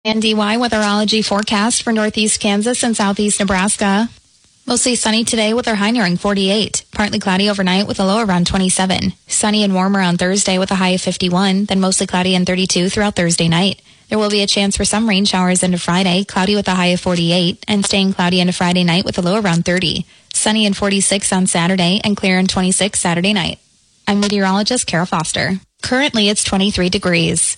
And DY weatherology forecast for northeast Kansas and southeast Nebraska. Mostly sunny today with our high nearing 48. Partly cloudy overnight with a low around 27. Sunny and warmer on Thursday with a high of 51, then mostly cloudy and 32 throughout Thursday night. There will be a chance for some rain showers into Friday, cloudy with a high of 48, and staying cloudy into Friday night with a low around 30. Sunny and 46 on Saturday, and clear and 26 Saturday night. I'm meteorologist Kara Foster. Currently, it's 23 degrees.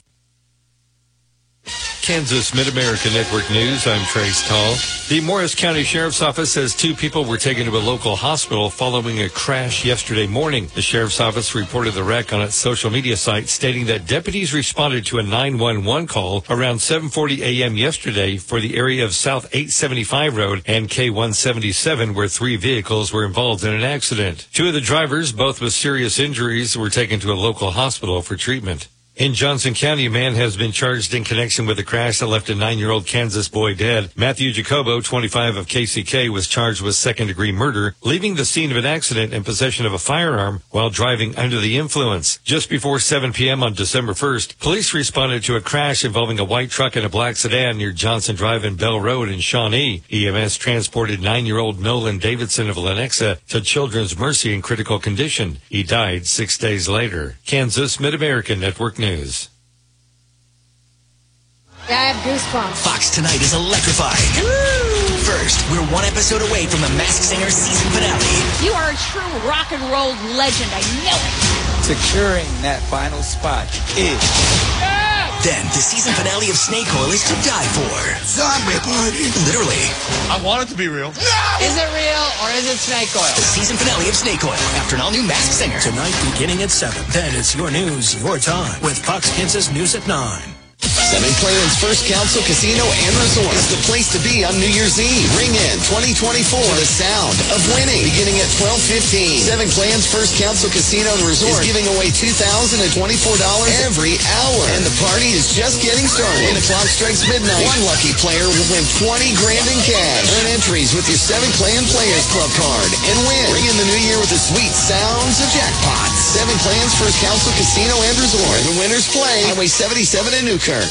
Kansas Mid-America Network News, I'm Trace Tall. The Morris County Sheriff's Office says 2 people were taken to a local hospital following a crash yesterday morning. The Sheriff's Office reported the wreck on its social media site, stating that deputies responded to a 911 call around 7:40 a.m. yesterday for the area of South 875 Road and K177, where 3 vehicles were involved in an accident. 2 of the drivers, both with serious injuries, were taken to a local hospital for treatment. In Johnson County, a man has been charged in connection with a crash that left a 9-year-old Kansas boy dead. Matthew Jacobo, 25 of KCK, was charged with second-degree murder, leaving the scene of an accident in possession of a firearm while driving under the influence. Just before 7 p.m. on December 1st, police responded to a crash involving a white truck and a black sedan near Johnson Drive and Bell Road in Shawnee. EMS transported 9-year-old Nolan Davidson of Lenexa to Children's Mercy in critical condition. He died 6 days later. Kansas Mid-America Network News. I have goosebumps. Fox Tonight is electrifying. Woo! First, we're 1 episode away from the Masked Singer season finale. You are a true rock and roll legend. I know it. Securing that final spot is... Then, the season finale of Snake Oil is to die for. Zombie party. Literally. I want it to be real. No! Is it real or is it Snake Oil? The season finale of Snake Oil after an all-new Masked Singer. Tonight beginning at 7. Then it's your news, your time with Fox Kansas News at 9. Seven Clans First Council Casino and Resort is the place to be on New Year's Eve. Ring in 2024 to the sound of winning. Beginning at 12:15. Seven Clans First Council Casino and Resort is giving away $2,024 every hour. And the party is just getting started. When the clock strikes midnight, one lucky player will win $20 grand in cash. Earn entries with your Seven Clan Players Club card and win. Bring in the new year with the sweet sounds of jackpots. Seven Clans First Council Casino and Resort. Where the winners play. Highway 77 in Newkirk.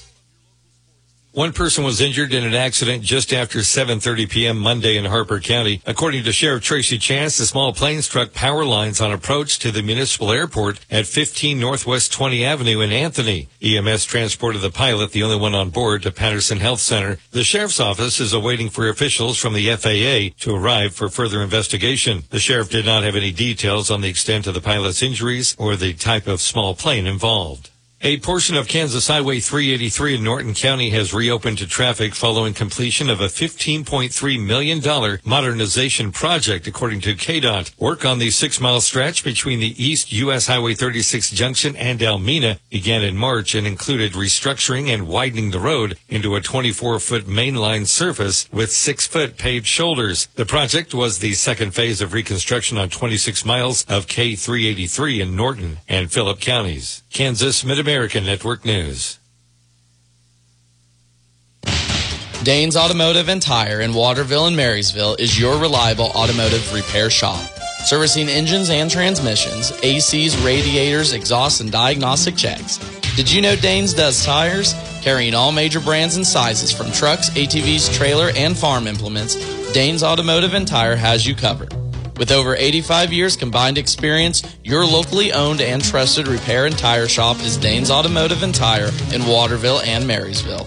1 person was injured in an accident just after 7:30 p.m. Monday in Harper County. According to Sheriff Tracy Chance, the small plane struck power lines on approach to the municipal airport at 15 Northwest 20 Avenue in Anthony. EMS transported the pilot, the only one on board, to Patterson Health Center. The Sheriff's Office is awaiting for officials from the FAA to arrive for further investigation. The Sheriff did not have any details on the extent of the pilot's injuries or the type of small plane involved. A portion of Kansas Highway 383 in Norton County has reopened to traffic following completion of a $15.3 million modernization project, according to KDOT. Work on the 6-mile stretch between the East U.S. Highway 36 junction and Almena began in March and included restructuring and widening the road into a 24-foot mainline surface with 6-foot paved shoulders. The project was the second phase of reconstruction on 26 miles of K383 in Norton and Phillip counties. Kansas Mid-America Network News. Danes Automotive and Tire in Waterville and Marysville is your reliable automotive repair shop. Servicing engines and transmissions, ACs, radiators, exhaust, and diagnostic checks. Did you know Danes does tires? Carrying all major brands and sizes from trucks, ATVs, trailer, and farm implements, Danes Automotive and Tire has you covered. With over 85 years combined experience, your locally owned and trusted repair and tire shop is Danes Automotive and Tire in Waterville and Marysville.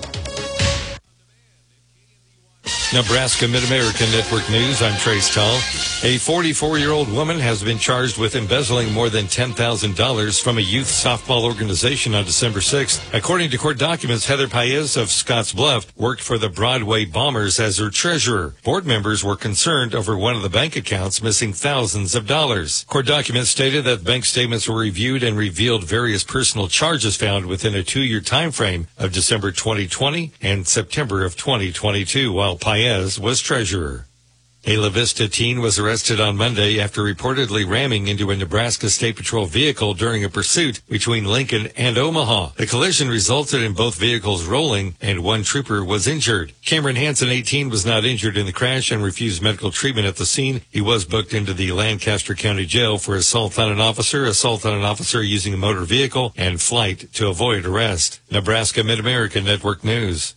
Nebraska Mid-America Network News, I'm Trace Tall. A 44-year-old woman has been charged with embezzling more than $10,000 from a youth softball organization on December 6th. According to court documents, Heather Paez of Scotts Bluff worked for the Broadway Bombers as her treasurer. Board members were concerned over one of the bank accounts missing thousands of dollars. Court documents stated that bank statements were reviewed and revealed various personal charges found within a 2-year time frame of December 2020 and September of 2022, while Paez was treasurer. A La Vista teen was arrested on Monday after reportedly ramming into a Nebraska State Patrol vehicle during a pursuit between Lincoln and Omaha. The collision resulted in both vehicles rolling, and one trooper was injured. Cameron Hansen, 18, was not injured in the crash and refused medical treatment at the scene. He was booked into the Lancaster County Jail for assault on an officer using a motor vehicle, and flight to avoid arrest. Nebraska Mid-America Network News.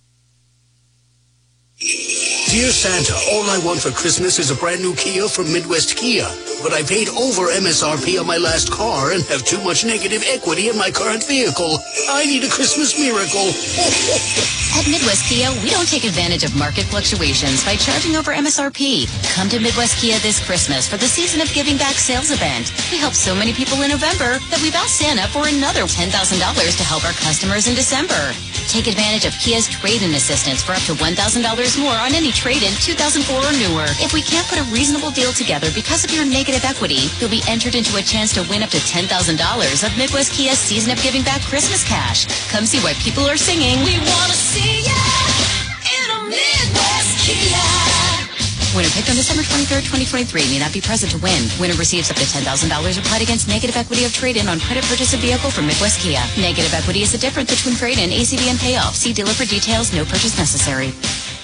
Dear Santa, all I want for Christmas is a brand new Kia from Midwest Kia. But I paid over MSRP on my last car and have too much negative equity in my current vehicle. I need a Christmas miracle. At Midwest Kia, we don't take advantage of market fluctuations by charging over MSRP. Come to Midwest Kia this Christmas for the Season of Giving Back sales event. We helped so many people in November that we've asked Santa for another $10,000 to help our customers in December. Take advantage of Kia's trade-in assistance for up to $1,000 more on any trade-in 2004 or newer. If we can't put a reasonable deal together because of your negative equity, you'll be entered into a chance to win up to $10,000 of Midwest Kia's Season of Giving Back Christmas cash. Come see why people are singing, "We want to see ya in a Midwest Kia." Winner picked on December 23rd, 2023 may not be present to win. Winner receives up to $10,000 applied against negative equity of trade-in on credit purchase of vehicle from Midwest Kia. Negative equity is the difference between trade-in, ACV, and payoff. See dealer for details. No purchase necessary.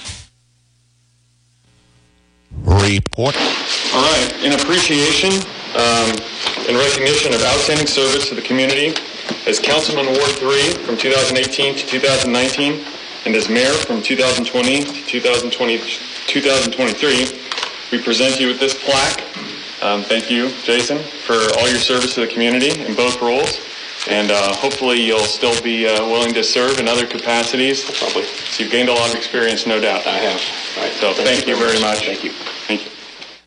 Report. All right. In appreciation, in recognition of outstanding service to the community, as Councilman Ward 3 from 2018 to 2019, and as Mayor from 2020 to 2023, we present you with this plaque. Thank you, Jason, for all your service to the community in both roles. And hopefully you'll still be willing to serve in other capacities. Probably. So you've gained a lot of experience, no doubt. I have. Right. So thank you very much. Thank you. Thank you.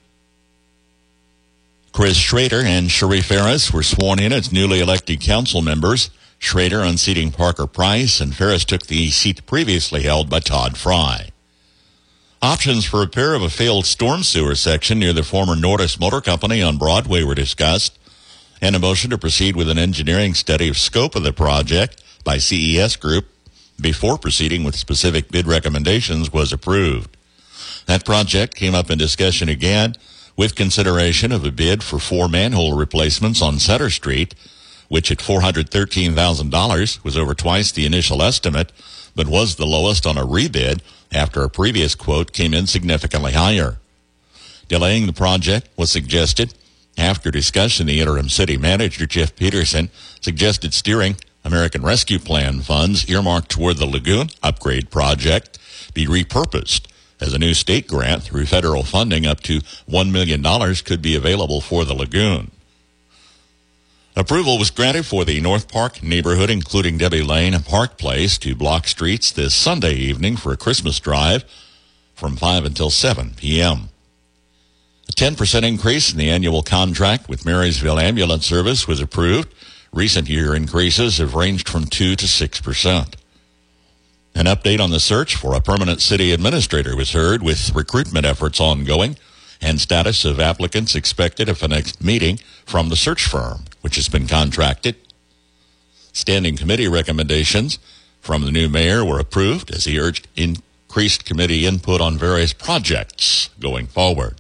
Chris Schrader and Sheree Ferris were sworn in as newly elected council members. Schrader unseating Parker Price, and Ferris took the seat previously held by Todd Fry. Options for repair of a failed storm sewer section near the former Nordis Motor Company on Broadway were discussed, and a motion to proceed with an engineering study of scope of the project by CES Group before proceeding with specific bid recommendations was approved. That project came up in discussion again with consideration of a bid for 4 manhole replacements on Sutter Street, which at $413,000 was over twice the initial estimate, but was the lowest on a rebid after a previous quote came in significantly higher. Delaying the project was suggested. After discussion, the interim city manager, Jeff Peterson, suggested steering American Rescue Plan funds earmarked toward the lagoon upgrade project be repurposed, as a new state grant through federal funding up to $1 million could be available for the lagoon. Approval was granted for the North Park neighborhood, including Debbie Lane and Park Place, to block streets this Sunday evening for a Christmas drive from 5 until 7 p.m. A 10% increase in the annual contract with Marysville Ambulance Service was approved. Recent year increases have ranged from 2 to 6%. An update on the search for a permanent city administrator was heard, with recruitment efforts ongoing and status of applicants expected at the next meeting from the search firm, which has been contracted. Standing committee recommendations from the new mayor were approved as he urged increased committee input on various projects going forward.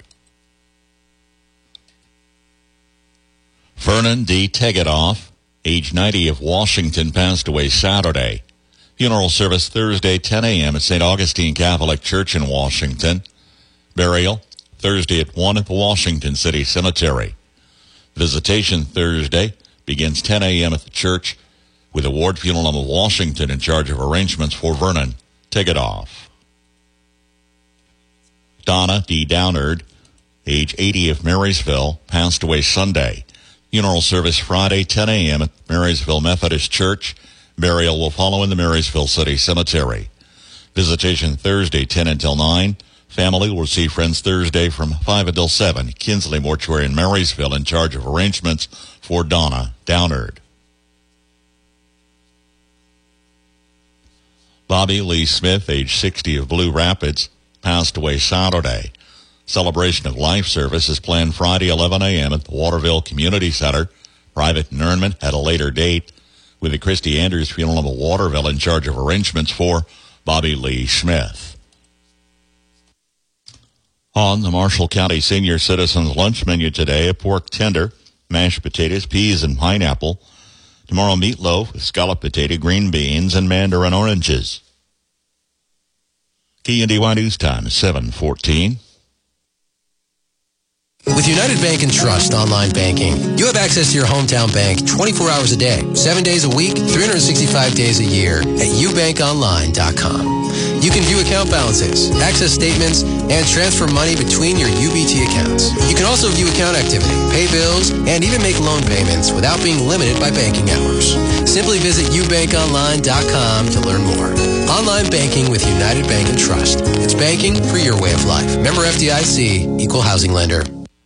Vernon D. Tegedoff, age 90, of Washington, passed away Saturday. Funeral service Thursday, 10 a.m. at St. Augustine Catholic Church in Washington. Burial Thursday at 1 at the Washington City Cemetery. Visitation Thursday begins 10 a.m. at the church, with a ward funeral of Washington in charge of arrangements for Vernon Tegedoff. Donna D. Downard, age 80, of Marysville, passed away Sunday. Funeral service Friday, 10 a.m. at Marysville Methodist Church. Burial will follow in the Marysville City Cemetery. Visitation Thursday, 10 until 9. Family will see friends Thursday from 5 until 7. Kinsley Mortuary in Marysville in charge of arrangements for Donna Downard. Bobby Lee Smith, age 60, of Blue Rapids, passed away Saturday. Celebration of life service is planned Friday, 11 a.m. at the Waterville Community Center. Private interment at a later date, with the Christy Andrews Funeral of Waterville in charge of arrangements for Bobby Lee Smith. On the Marshall County Senior Citizens Lunch Menu today, a pork tender, mashed potatoes, peas, and pineapple. Tomorrow, meatloaf with scalloped potato, green beans, and mandarin oranges. KNDY News Time is 7:14. With United Bank and Trust online banking, you have access to your hometown bank 24 hours a day, 7 days a week, 365 days a year at ubankonline.com. You can view account balances, access statements, and transfer money between your UBT accounts. You can also view account activity, pay bills, and even make loan payments without being limited by banking hours. Simply visit ubankonline.com to learn more. Online banking with United Bank and Trust. It's banking for your way of life. Member FDIC, Equal Housing Lender.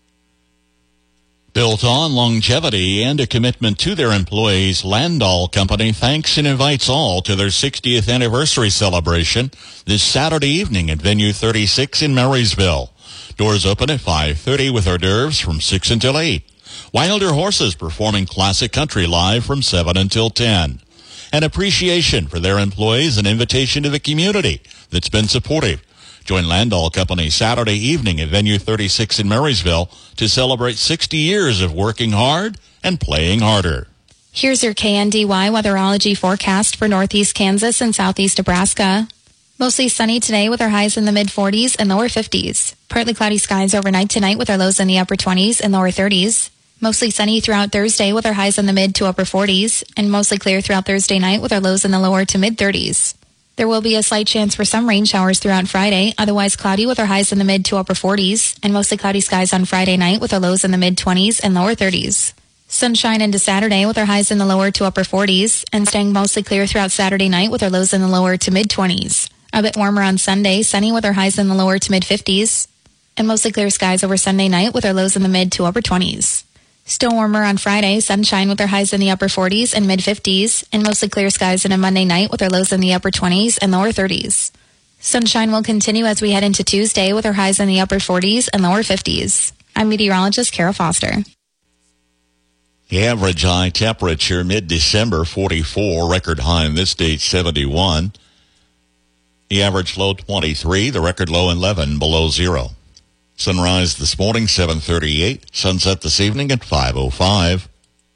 Built on longevity and a commitment to their employees, Landau Company thanks and invites all to their 60th anniversary celebration this Saturday evening at Venue 36 in Marysville. Doors open at 5:30 with hors d'oeuvres from 6 until 8. Wilder Horses performing classic country live from 7 until 10. An appreciation for their employees, an invitation to the community that's been supportive. Join Landau Company Saturday evening at Venue 36 in Marysville to celebrate 60 years of working hard and playing harder. Here's your KNDY weatherology forecast for northeast Kansas and southeast Nebraska. Mostly sunny today with our highs in the mid-40s and lower 50s. Partly cloudy skies overnight tonight with our lows in the upper 20s and lower 30s. Mostly sunny throughout Thursday with our highs in the mid to upper 40s. And mostly clear throughout Thursday night with our lows in the lower to mid-30s. There will be a slight chance for some rain showers throughout Friday, otherwise cloudy with our highs in the mid to upper 40s, and mostly cloudy skies on Friday night with our lows in the mid-20s and lower 30s. Sunshine into Saturday with our highs in the lower to upper 40s, and staying mostly clear throughout Saturday night with our lows in the lower to mid-20s. A bit warmer on Sunday, sunny with our highs in the lower to mid-50s, and mostly clear skies over Sunday night with our lows in the mid to upper 20s. Still warmer on Friday, sunshine with our highs in the upper 40s and mid-50s, and mostly clear skies on a Monday night with our lows in the upper 20s and lower 30s. Sunshine will continue as we head into Tuesday with our highs in the upper 40s and lower 50s. I'm meteorologist Kara Foster. The average high temperature mid-December 44, record high in this date 71. The average low 23, the record low 11 below zero. Sunrise this morning, 7:38. Sunset this evening at 5:05.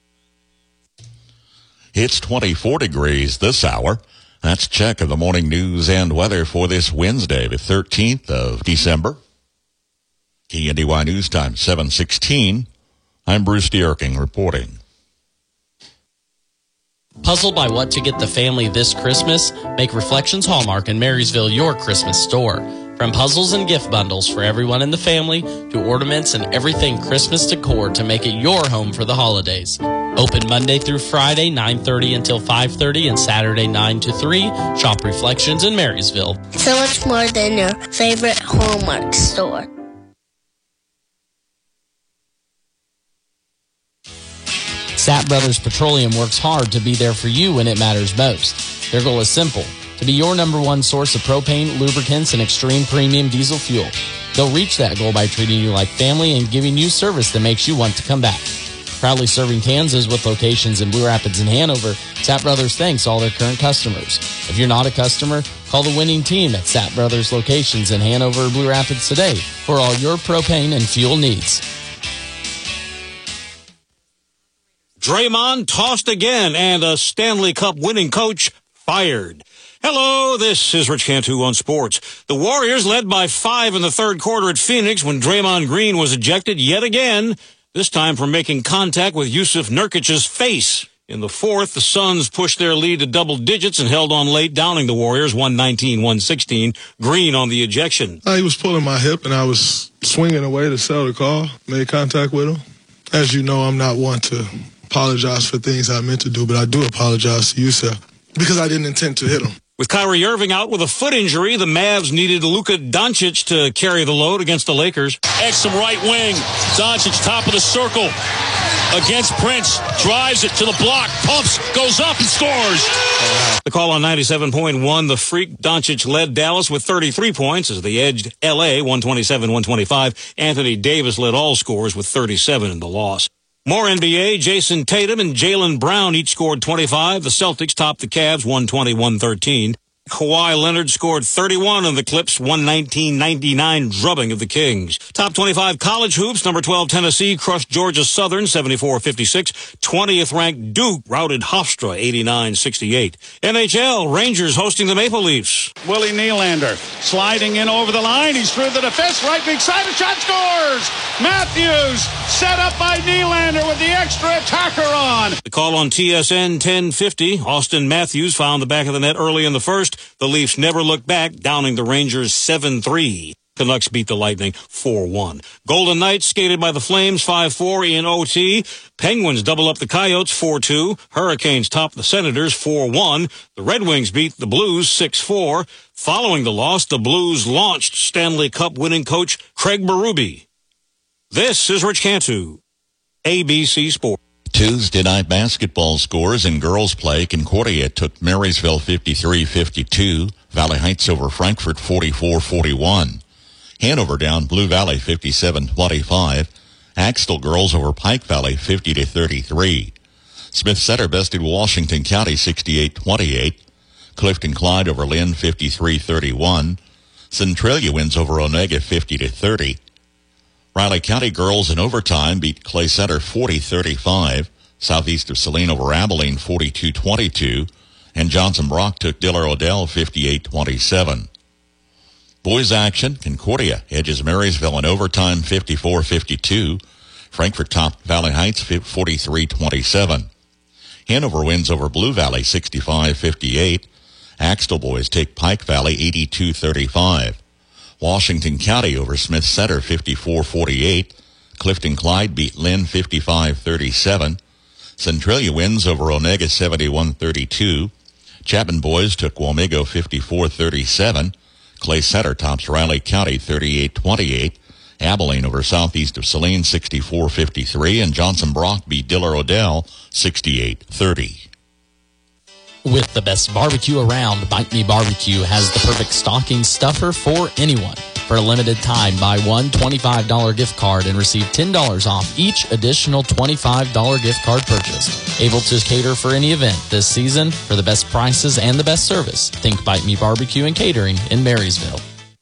It's 24 degrees this hour. That's a check of the morning news and weather for this Wednesday, the 13th of December. KNDY News Time, 7:16. I'm Bruce Dierking reporting. Puzzled by what to get the family this Christmas? Make Reflections Hallmark in Marysville your Christmas store. From puzzles and gift bundles for everyone in the family to ornaments and everything Christmas decor to make it your home for the holidays. Open Monday through Friday, 9:30 until 5:30 and Saturday 9 to 3. Shop Reflections in Marysville. So much more than your favorite Hallmark store. Sapp Brothers Petroleum works hard to be there for you when it matters most. Their goal is simple: to be your number one source of propane, lubricants, and extreme premium diesel fuel. They'll reach that goal by treating you like family and giving you service that makes you want to come back. Proudly serving Kansas with locations in Blue Rapids and Hanover, Sapp Brothers thanks all their current customers. If you're not a customer, call the winning team at Sapp Brothers locations in Hanover or Blue Rapids today for all your propane and fuel needs. Draymond tossed again, and a Stanley Cup winning coach fired. Hello, this is Rich Cantu on sports. The Warriors led by 5 in the third quarter at Phoenix when Draymond Green was ejected yet again, this time for making contact with Yusuf Nurkic's face. In the fourth, the Suns pushed their lead to double digits and held on late, downing the Warriors 119-116. Green on the ejection. He was pulling my hip, and I was swinging away to settle the call, made contact with him. As you know, I'm not one to apologize for things I meant to do, but I do apologize to Yusuf because I didn't intend to hit him. With Kyrie Irving out with a foot injury, the Mavs needed Luka Doncic to carry the load against the Lakers. Edge some right wing. Doncic top of the circle against Prince. Drives it to the block. Pumps. Goes up and scores. The call on 97.1. The Freak Doncic led Dallas with 33 points as they edged L.A. 127-125. Anthony Davis led all scores with 37 in the loss. More NBA, Jason Tatum and Jaylen Brown each scored 25. The Celtics topped the Cavs 120-113. Kawhi Leonard scored 31 on the Clips' 119-99 drubbing of the Kings. Top 25 college hoops. Number 12 Tennessee crushed Georgia Southern 74-56. 20th ranked Duke routed Hofstra 89-68. NHL Rangers hosting the Maple Leafs. Willie Nylander sliding in over the line. He's through the defense. Right big side. A shot scores. Matthews set up by Nylander with the extra attacker on. The call on TSN 1050. Austin Matthews found the back of the net early in the first. The Leafs never looked back, downing the Rangers 7-3. Canucks beat the Lightning 4-1. Golden Knights skated by the Flames 5-4 in OT. Penguins double up the Coyotes 4-2. Hurricanes top the Senators 4-1. The Red Wings beat the Blues 6-4. Following the loss, the Blues launched Stanley Cup winning coach Craig Berube. This is Rich Cantu, ABC Sports. Tuesday night basketball scores in girls play. Concordia took Marysville 53-52. Valley Heights over Frankfurt 44-41. Hanover down Blue Valley 57-25. Axtell girls over Pike Valley 50-33. Smith Center bested Washington County 68-28. Clifton Clyde over Lynn 53-31. Centralia wins over Onega 50-30. Riley County girls in overtime beat Clay Center 40-35. Southeast of Saline over Abilene 42-22. And Johnson Brock took Diller Odell 58-27. Boys action, Concordia edges Marysville in overtime 54-52. Frankfurt topped Valley Heights 43-27. Hanover wins over Blue Valley 65-58. Axtell boys take Pike Valley 82-35. Washington County over Smith Center 54-48. Clifton Clyde beat Lynn 55-37. Centralia wins over Onega 71-32. Chapman boys took Wamego 54-37. Clay Center tops Riley County 38-28. Abilene over Southeast of Saline 64-53. And Johnson Brock beat Diller Odell 68-30. With the best barbecue around, Bite Me Barbecue has the perfect stocking stuffer for anyone. For a limited time, buy one $25 gift card and receive $10 off each additional $25 gift card purchase. Able to cater for any event this season for the best prices and the best service. Think Bite Me Barbecue and Catering in Marysville.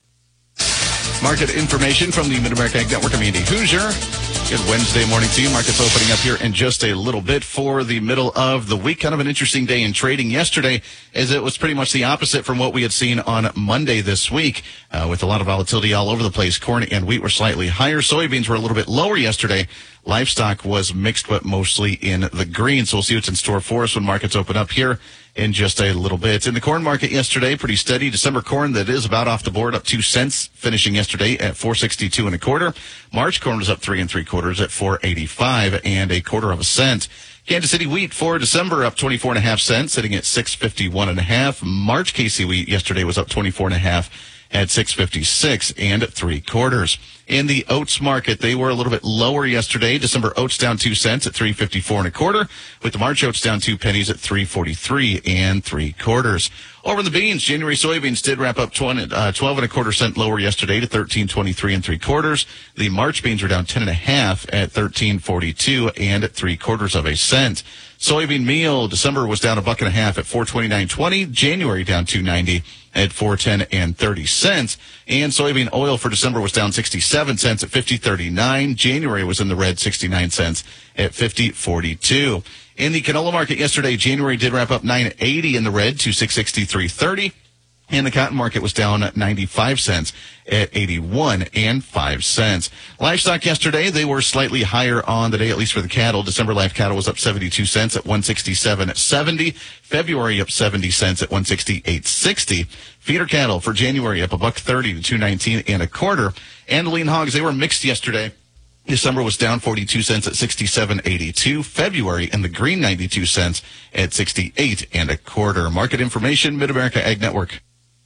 Market information from the Mid-America Ag Network. I'm Andy Hoosier. Good Wednesday morning to you. Markets opening up here in just a little bit for the middle of the week. Kind of an interesting day in trading yesterday, as it was pretty much the opposite from what we had seen on Monday this week, with a lot of volatility all over the place. Corn and wheat were slightly higher. Soybeans were a little bit lower yesterday. Livestock was mixed, but mostly in the green. So we'll see what's in store for us when markets open up here in just a little bit. In the corn market yesterday, pretty steady. December corn that is about off the board, up 2 cents, finishing yesterday at $4.62 1/4. March corn was up 3 3/4 at $4.85 1/4 cent. Kansas City wheat for December up 24.5 cents, sitting at $6.51 1/2. March KC wheat yesterday was up 24.5 at $6.56 3/4. In the oats market, they were a little bit lower yesterday. December oats down 2 cents at $3.54 1/4, with the March oats down 2 pennies at $3.43 3/4. Over in the beans, January soybeans did wrap up 12 1/4 cent lower yesterday to $13.23 3/4. The March beans were down 10.5 at $13.42 3/4 cent. Soybean meal, December was down $1.50 at $4.29.20. January down $2.90 at $4.10 30 cents. And soybean oil for December was down 67 cents at $50.39. January was in the red, 69 cents at $50.42. In the canola market yesterday, January did wrap up $9.80 in the red to $663.30. And the cotton market was down 95 cents at 81.05 cents. Livestock yesterday, they were slightly higher on the day, at least for the cattle. December live cattle was up 72 cents at 167.70. February up 70 cents at 168.60. Feeder cattle for January up $1.30 to 219 1/4. And lean hogs, they were mixed yesterday. December was down 42 cents at 67.82. February in the green 92 cents at 68 1/4. Market information, Mid-America Ag Network.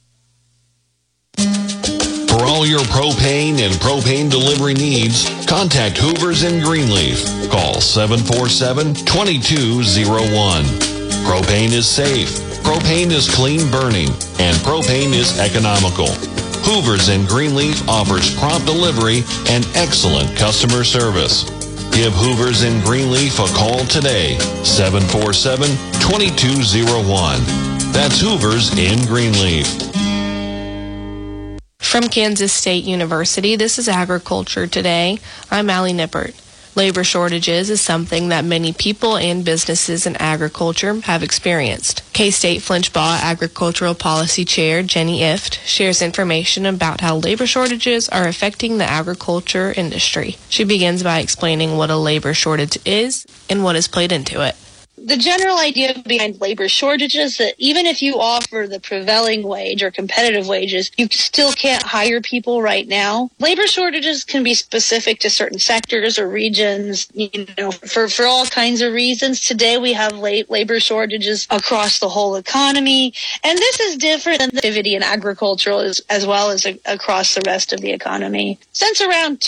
For all your propane and propane delivery needs, contact Hoovers in Greenleaf. Call 747-2201. Propane is safe, propane is clean burning, and propane is economical. Hoovers in Greenleaf offers prompt delivery and excellent customer service. Give Hoovers in Greenleaf a call today, 747-2201. That's Hoover's in Greenleaf. From Kansas State University, this is Agriculture Today. I'm Allie Nippert. Labor shortages is something that many people and businesses in agriculture have experienced. K-State Flinchbaugh Agricultural Policy Chair Jenny Ift shares information about how labor shortages are affecting the agriculture industry. She begins by explaining what a labor shortage is and what has played into it. The general idea behind labor shortages is that even if you offer the prevailing wage or competitive wages, you still can't hire people right now. Labor shortages can be specific to certain sectors or regions, for all kinds of reasons. Today we have labor shortages across the whole economy, and this is different than the activity in agricultural as well as across the rest of the economy. Since around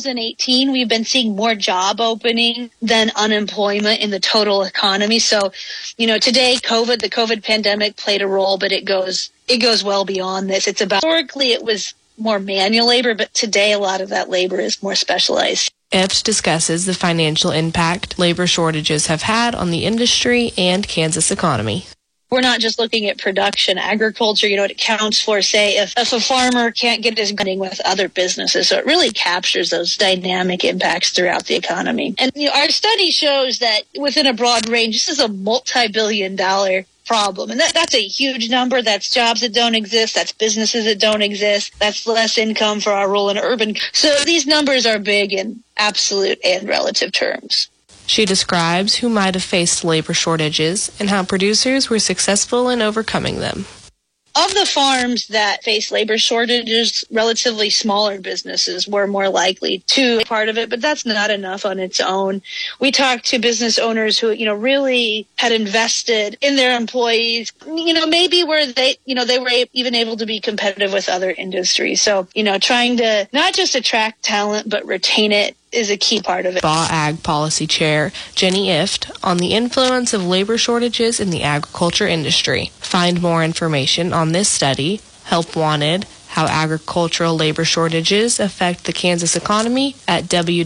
2018, we've been seeing more job opening than unemployment in the total economy. So, today the COVID pandemic played a role, but it goes well beyond this. It's about, historically it was more manual labor, but today a lot of that labor is more specialized. Ift discusses the financial impact labor shortages have had on the industry and Kansas economy. We're not just looking at production. Agriculture, it accounts for, say, if a farmer can't get his funding with other businesses. So it really captures those dynamic impacts throughout the economy. And our study shows that within a broad range, this is a multi-billion-dollar problem. And that's a huge number. That's jobs that don't exist. That's businesses that don't exist. That's less income for our rural and urban. So these numbers are big in absolute and relative terms. She describes who might have faced labor shortages and how producers were successful in overcoming them. Of the farms that face labor shortages, relatively smaller businesses were more likely to be part of it, but that's not enough on its own. We talked to business owners who, really had invested in their employees, maybe where they were even able to be competitive with other industries. So, trying to not just attract talent, but retain it is a key part of it. Baugh Ag Policy Chair Jenny Ift on the influence of labor shortages in the agriculture industry. Find more information on this study, Help Wanted, How Agricultural Labor Shortages Affect the Kansas Economy at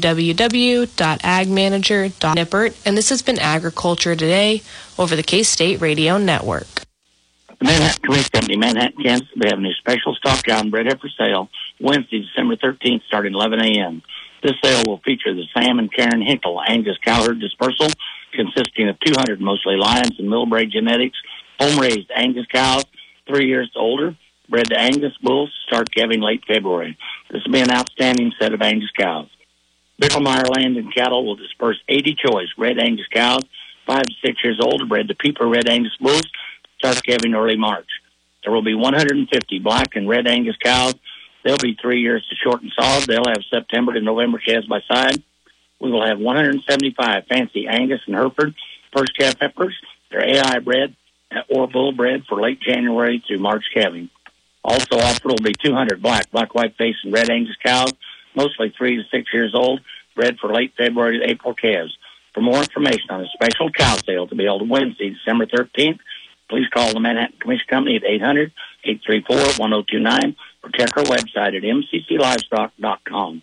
www.agmanager.nippert. And this has been Agriculture Today over the K-State Radio Network. The Manhattan Commission Company, Manhattan, Kansas, will have a new special stock ground bred heifer sale Wednesday, December 13th, starting at 11 a.m. This sale will feature the Sam and Karen Hinkle Angus Cowherd Dispersal, consisting of 200 mostly Lions and Millbrae genetics, home-raised Angus cows, 3 years older, bred to Angus bulls, start calving late February. This will be an outstanding set of Angus cows. Bicklemeyer Land and Cattle will disperse 80 choice red Angus cows, 5 to 6 years old, bred to Pieper red Angus bulls, start calving early March. There will be 150 black and red Angus cows. They'll be 3 years to short and solid. They'll have September to November calves by side. We will have 175 fancy Angus and Hereford first calf heifers. They're AI bred or bull bred for late January through March calving. Also offered will be 200 black, white face, and red Angus cows, mostly 3 to 6 years old, bred for late February to April calves. For more information on a special cow sale to be held Wednesday, December 13th, please call the Manhattan Commission Company at 800-834-1029 or check our website at mcclivestock.com.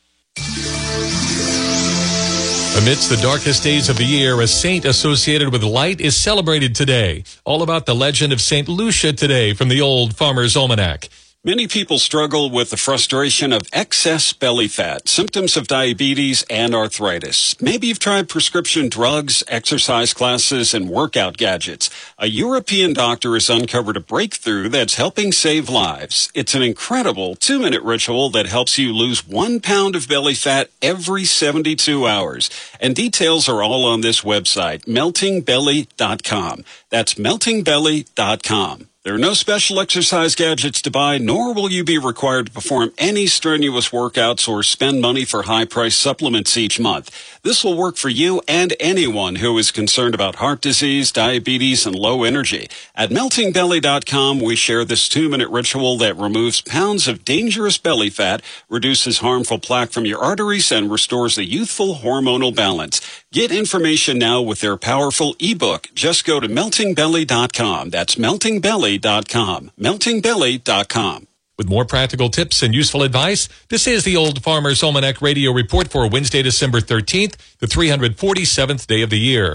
Amidst the darkest days of the year, a saint associated with light is celebrated today. All about the legend of St. Lucia today from the Old Farmer's Almanac. Many people struggle with the frustration of excess belly fat, symptoms of diabetes, and arthritis. Maybe you've tried prescription drugs, exercise classes, and workout gadgets. A European doctor has uncovered a breakthrough that's helping save lives. It's an incredible 2-minute ritual that helps you lose 1 pound of belly fat every 72 hours. And details are all on this website, meltingbelly.com. That's meltingbelly.com. There are no special exercise gadgets to buy, nor will you be required to perform any strenuous workouts or spend money for high-priced supplements each month. This will work for you and anyone who is concerned about heart disease, diabetes, and low energy. At meltingbelly.com, we share this 2-minute ritual that removes pounds of dangerous belly fat, reduces harmful plaque from your arteries, and restores a youthful hormonal balance. Get information now with their powerful ebook. Just go to meltingbelly.com. That's meltingbelly.com. meltingbelly.com. With more practical tips and useful advice, this is the Old Farmer's Almanac Radio Report for Wednesday, December 13th, the 347th day of the year.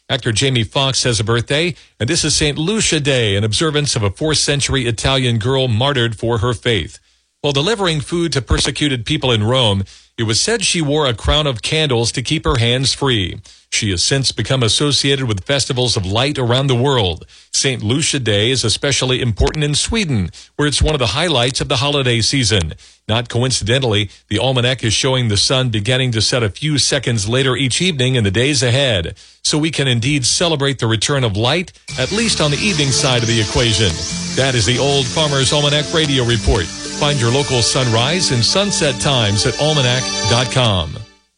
Actor Jamie Foxx has a birthday, and this is St. Lucia Day, an observance of a 4th century Italian girl martyred for her faith. While delivering food to persecuted people in Rome, it was said she wore a crown of candles to keep her hands free. She has since become associated with festivals of light around the world. St. Lucia Day is especially important in Sweden, where it's one of the highlights of the holiday season. Not coincidentally, the almanac is showing the sun beginning to set a few seconds later each evening in the days ahead. So we can indeed celebrate the return of light, at least on the evening side of the equation. That is the Old Farmer's Almanac Radio Report. Find your local sunrise and sunset times at almanac.com.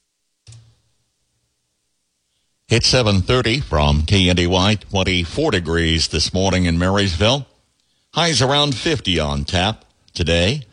It's 7:30 from KNDY, 24 degrees this morning in Marysville. Highs around 50 on tap today.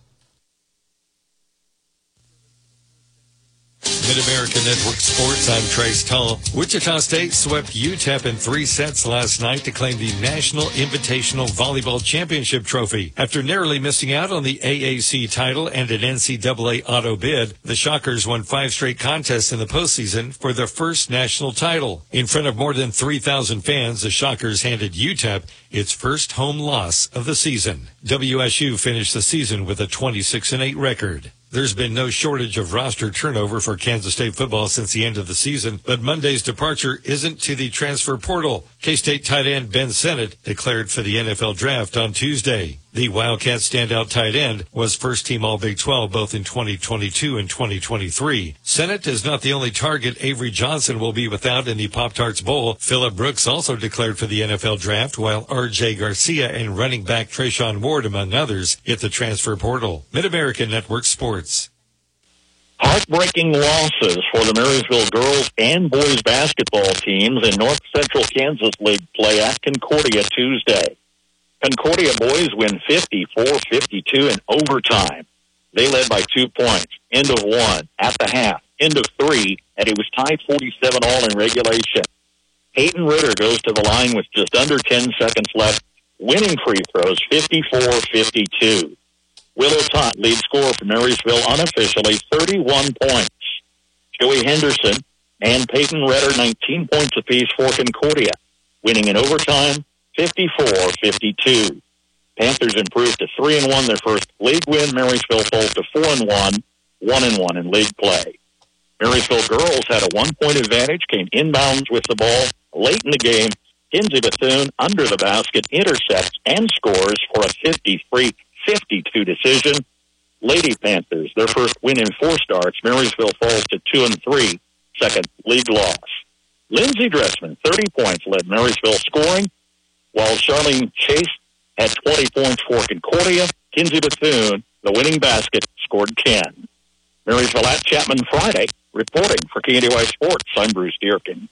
Mid-America Network Sports, I'm Trace Tull. Wichita State swept UTEP in 3 sets last night to claim the National Invitational Volleyball Championship trophy. After narrowly missing out on the AAC title and an NCAA auto bid, the Shockers won 5 straight contests in the postseason for their first national title. In front of more than 3,000 fans, the Shockers handed UTEP its first home loss of the season. WSU finished the season with a 26-8 record. There's been no shortage of roster turnover for Kansas State football since the end of the season, but Monday's departure isn't to the transfer portal. K-State tight end Ben Sennett declared for the NFL draft on Tuesday. The Wildcats standout tight end was first-team All-Big 12 both in 2022 and 2023. Sennett is not the only target Avery Johnson will be without in the Pop-Tarts Bowl. Phillip Brooks also declared for the NFL draft, while R.J. Garcia and running back Trayshawn Ward, among others, hit the transfer portal. Mid-America Network Sports. Heartbreaking losses for the Marysville girls and boys basketball teams in North Central Kansas League play at Concordia Tuesday. Concordia boys win 54-52 in overtime. They led by 2 points. End of 1 at the half. End of 3, and it was tied 47 all in regulation. Peyton Ritter goes to the line with just under 10 seconds left, winning free throws 54-52. Willow Tott, lead scorer for Marysville, unofficially 31 points. Joey Henderson and Peyton Ritter 19 points apiece for Concordia, winning in overtime 54-52. Panthers improved to 3-1 their first league win. Marysville falls to 4-1, 1-1 in league play. Marysville girls had a 1-point advantage, came inbounds with the ball late in the game. Kinsey Bethune under the basket intercepts and scores for a 53-52 decision. Lady Panthers, their first win in 4 starts. Marysville falls to 2-3, second league loss. Lindsey Dressman, 30 points, led Marysville scoring, while Charlene Chase had 20 points for Concordia. Kinsey Bethune, the winning basket, scored 10. Marysville at Chapman Friday. Reporting for KNDY Sports, I'm Bruce Dierkin.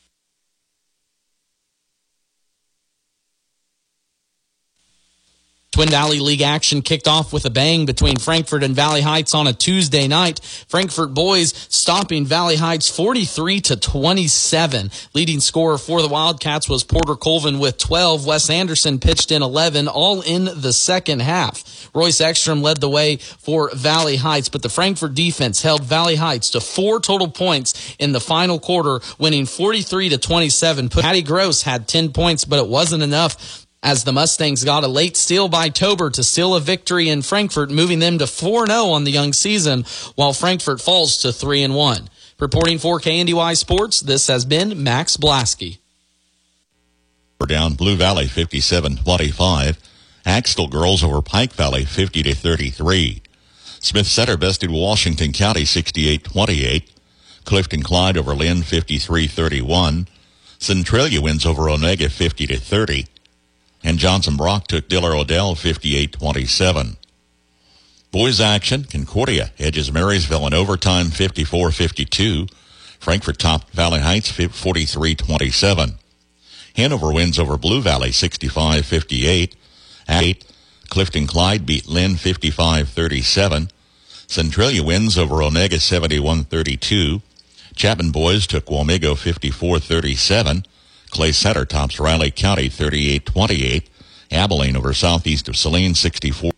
Twin Valley League action kicked off with a bang between Frankfort and Valley Heights on a Tuesday night. Frankfort boys stopping Valley Heights 43-27. Leading scorer for the Wildcats was Porter Colvin with 12. Wes Anderson pitched in 11, all in the second half. Royce Ekstrom led the way for Valley Heights, but the Frankfort defense held Valley Heights to 4 total points in the final quarter, winning 43-27. Patty Gross had 10 points, but it wasn't enough, as the Mustangs got a late steal by Tober to seal a victory in Frankfort, moving them to 4-0 on the young season, while Frankfort falls to 3-1. Reporting for KNDY Sports, this has been Max Blasky. We're down Blue Valley 57-25. Axtell girls over Pike Valley 50-33. Smith Center bested Washington County 68-28. Clifton Clyde over Lynn 53-31. Centralia wins over Onega 50-30. And Johnson Brock took Diller Odell 58-27. Boys action, Concordia edges Marysville in overtime 54-52. Frankfort topped Valley Heights 43-27. Hanover wins over Blue Valley 65-58. At 8, Clifton Clyde beat Lynn 55-37. Centralia wins over Onega 71-32. Chapman boys took Wamego 54-37. Clay Center tops Riley County 38-28. Abilene over Southeast of Saline 64.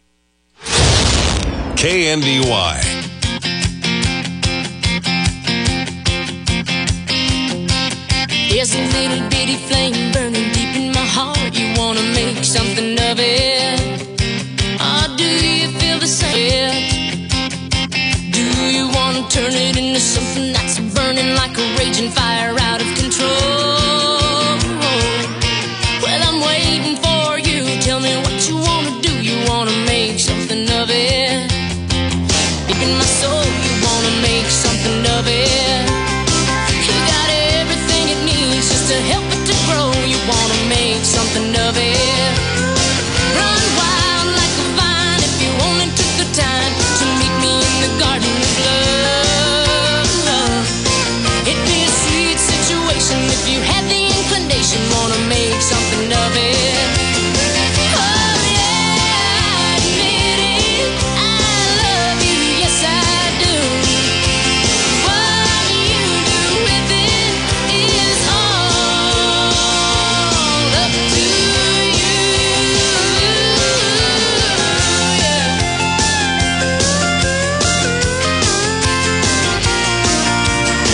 KNDY. There's a little bitty flame burning deep in my heart. You wanna make something of it? Or do you feel the same? Do you wanna turn it into something that's burning like a raging fire out of control? Well, I'm waiting for you. Tell me what you wanna do. You wanna make something of it? Deep in my soul, you wanna make something of it. You got everything it needs just to help it to grow. You wanna make something of it. Run wild like a vine if you only took the time to meet me in the garden of love. It'd be a sweet situation if you had the